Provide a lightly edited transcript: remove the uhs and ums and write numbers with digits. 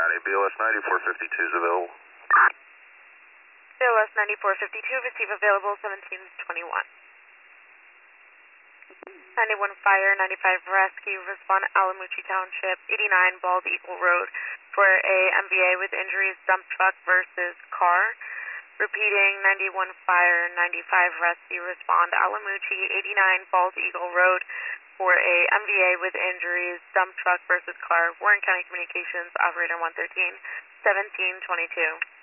County, BOS 9452 is available. BOS 9452, receive available 1721. 91 Fire, 95 Rescue, respond Alamucci Township, 89 Bald Eagle Road for a MVA with injuries, dump truck versus car. Repeating, 91 Fire, 95 Rescue, respond Alamucci, 89 Bald Eagle Road for a MVA with injuries, dump truck versus car. Warren County Communications, operator 113, 1722.